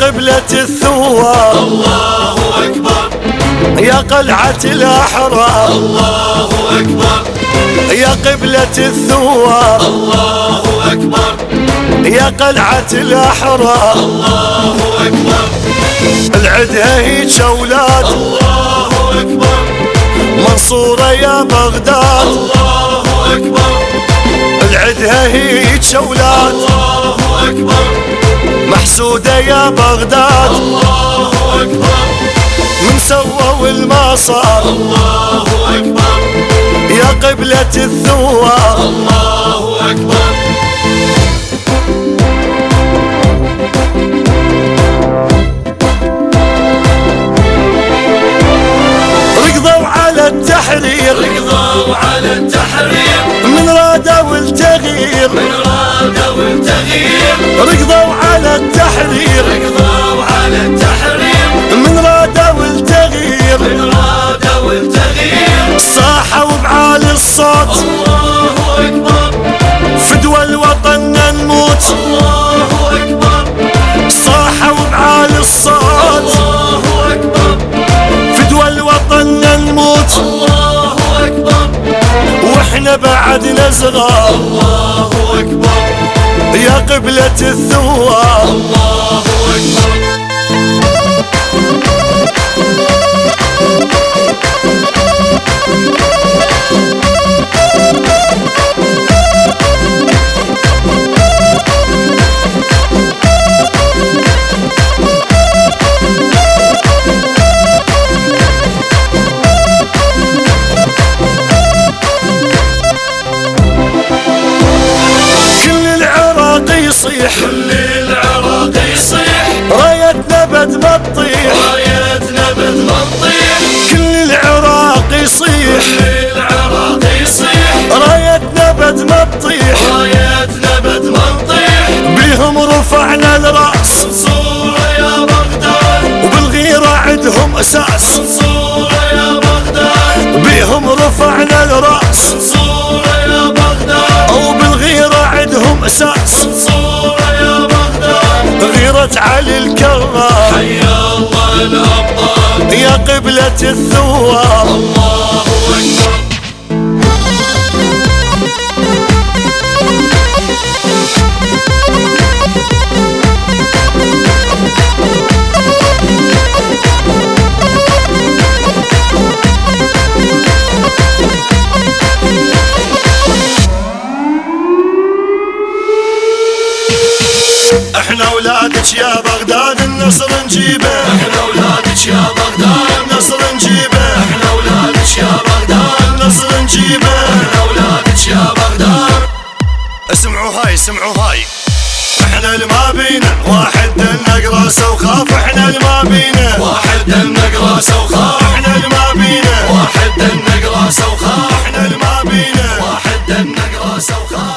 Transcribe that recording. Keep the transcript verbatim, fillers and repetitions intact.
قبلة الثوار الله أكبر، يا قلعة الأحرار الله أكبر، يا قبلة الثوار الله أكبر، يا قلعة الأحرار الله أكبر، العدها هيج أولاد الله أكبر، منصورة يا بغداد الله أكبر، العدها هيج أولاد الله أكبر، محسودة يا بغداد الله أكبر، من سووا المصار الله أكبر، يا قبلة الثوار الله أكبر. ركضوا على التحرير ركضوا على التحرير من رادوا التغيير من رادوا التغيير ركضوا على التحرير ركضوا على التحرير من رادوا التغيير من رادوا التغيير صاحوا بعالي الصوت الله أكبر، فدوى الوطن نموت الله أكبر، صاحوا بعالي الصوت الله أكبر، فدوى الوطن نموت الله أكبر، واحنا بعدنا صغار الله أكبر، يا قبلة الثوار الله أكبر. يصيح كل العراق يصيح رايتنا بد ما تطيح رايتنا بد ما تطيح كل العراق يصيح كل العراق يصيح رايتنا بد ما تطيح رايتنا بد ما تطيح بيهم رفعنا الراس منصورة يا بغداد وبالغيرة عندهم اساس منصورة يا بغداد بيهم رفعنا الراس منصورة يا بغداد وبالغيرة عندهم اساس منصورة يا بغداد غيرة علي الكرار حيا الله الأبطال يا قبلة الثوار الله أكبر. احنا اولادك يا بغداد النصر نجيبه احنا اولادك يا بغداد النصر نجيبه احنا اولادك يا بغداد النصر نجيبه احنا اولادك يا بغداد. اسمعوا هاي اسمعوا هاي احنا اللي ما بينا واحد دلنا راسه وخاف احنا اللي ما بينا واحد دلنا راسه وخاف احنا اللي ما بينا واحد دلنا راسه وخاف احنا اللي ما بينا واحد دلنا راسه وخاف